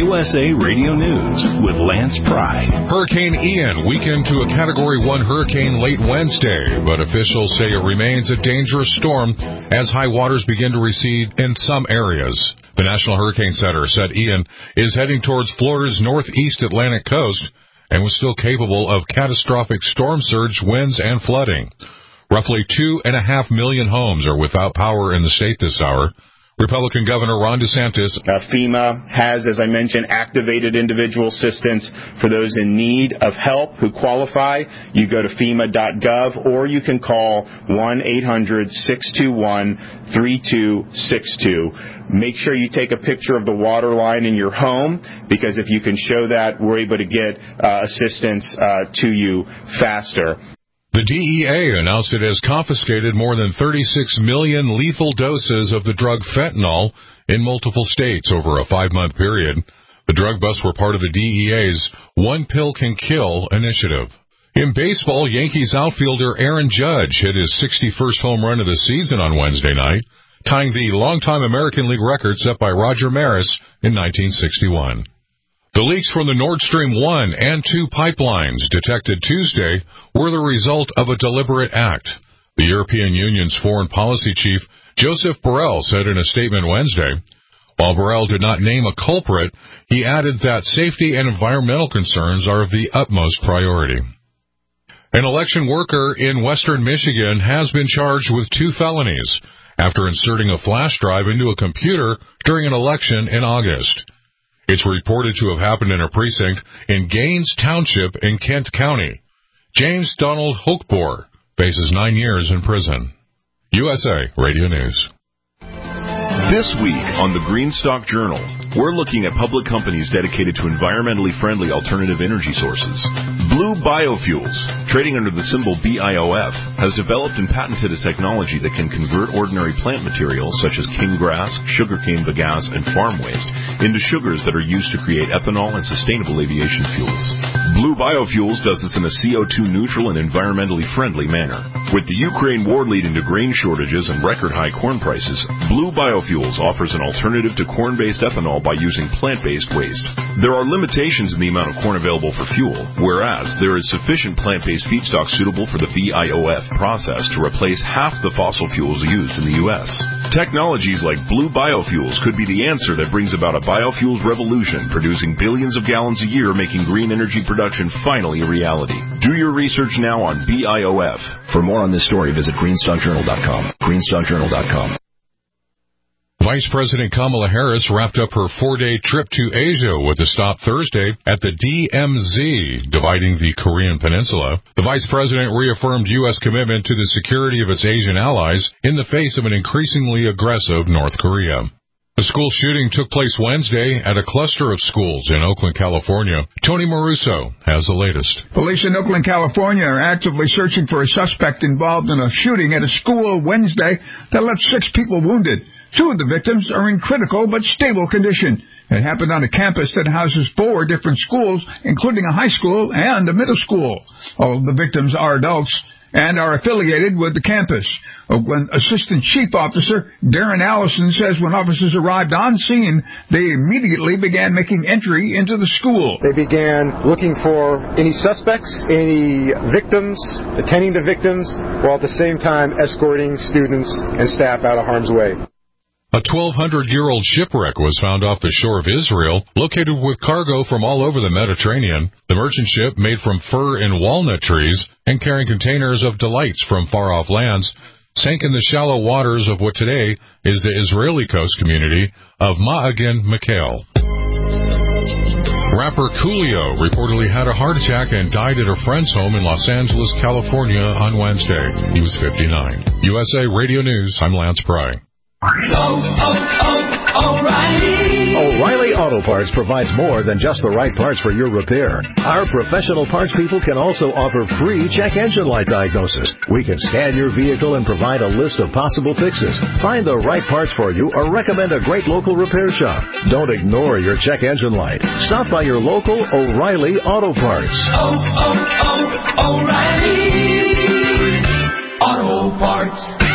USA Radio News with Lance Pry. Hurricane Ian weakened to a Category 1 hurricane late Wednesday, but officials say it remains a dangerous storm as high waters begin to recede in some areas. The National Hurricane Center said Ian is heading towards Florida's northeast Atlantic coast and was still capable of catastrophic storm surge winds and flooding. Roughly 2.5 million homes are without power in the state this hour. Republican Governor Ron DeSantis. FEMA has, as I mentioned, activated individual assistance for those in need of help who qualify. You go to FEMA.gov or you can call 1-800-621-3262. Make sure you take a picture of the water line in your home, because if you can show that, we're able to get assistance to you faster. The DEA announced it has confiscated more than 36 million lethal doses of the drug fentanyl in multiple states over a 5-month period. The drug busts were part of the DEA's One Pill Can Kill initiative. In baseball, Yankees outfielder Aaron Judge hit his 61st home run of the season on Wednesday night, tying the longtime American League record set by Roger Maris in 1961. The leaks from the Nord Stream 1 and 2 pipelines detected Tuesday were the result of a deliberate act. The European Union's foreign policy chief, Joseph Borrell, said in a statement Wednesday. While Borrell did not name a culprit, he added that safety and environmental concerns are of the utmost priority. An election worker in western Michigan has been charged with 2 felonies after inserting a flash drive into a computer during an election in August. It's reported to have happened in a precinct in Gaines Township in Kent County. James Donald Hochbohr faces 9 years in prison. USA Radio News. This week on the Greenstock Journal, we're looking at public companies dedicated to environmentally friendly alternative energy sources. Blue Biofuels, trading under the symbol BIOF, has developed and patented a technology that can convert ordinary plant materials such as king grass, sugarcane bagasse, and farm waste into sugars that are used to create ethanol and sustainable aviation fuels. Blue Biofuels does this in a CO2 neutral and environmentally friendly manner. With the Ukraine war leading to grain shortages and record high corn prices, Blue Biofuels offers an alternative to corn-based ethanol by using plant-based waste. There are limitations in the amount of corn available for fuel, whereas there is sufficient plant-based feedstock suitable for the BIOF process to replace half the fossil fuels used in the U.S. Technologies like Blue Biofuels could be the answer that brings about a biofuels revolution, producing billions of gallons a year, making green energy production finally a reality. Do your research now on BIOF. For more on this story, visit greenstockjournal.com. greenstockjournal.com. Vice President Kamala Harris wrapped up her 4-day trip to Asia with a stop Thursday at the DMZ, dividing the Korean Peninsula. The Vice President reaffirmed U.S. commitment to the security of its Asian allies in the face of an increasingly aggressive North Korea. The school shooting took place Wednesday at a cluster of schools in Oakland, California. Tony Maruso has the latest. Police in Oakland, California are actively searching for a suspect involved in a shooting at a school Wednesday that left 6 people wounded. 2 of the victims are in critical but stable condition. It happened on a campus that houses 4 different schools, including a high school and a middle school. All of the victims are adults and are affiliated with the campus. Oakland Assistant Chief Officer Darren Allison says when officers arrived on scene, they immediately began making entry into the school. They began looking for any suspects, any victims, attending to victims, while at the same time escorting students and staff out of harm's way. A 1,200-year-old shipwreck was found off the shore of Israel, located with cargo from all over the Mediterranean. The merchant ship, made from fir and walnut trees and carrying containers of delights from far-off lands, sank in the shallow waters of what today is the Israeli coast community of Ma'agan Mikhail. Rapper Coolio reportedly had a heart attack and died at a friend's home in Los Angeles, California on Wednesday. He was 59. USA Radio News, I'm Lance Pry. O'Reilly Auto Parts provides more than just the right parts for your repair. Our professional parts people can also offer free check engine light diagnosis. We can scan your vehicle and provide a list of possible fixes. Find the right parts for you or recommend a great local repair shop. Don't ignore your check engine light. Stop by your local O'Reilly Auto Parts. O'Reilly Auto Parts.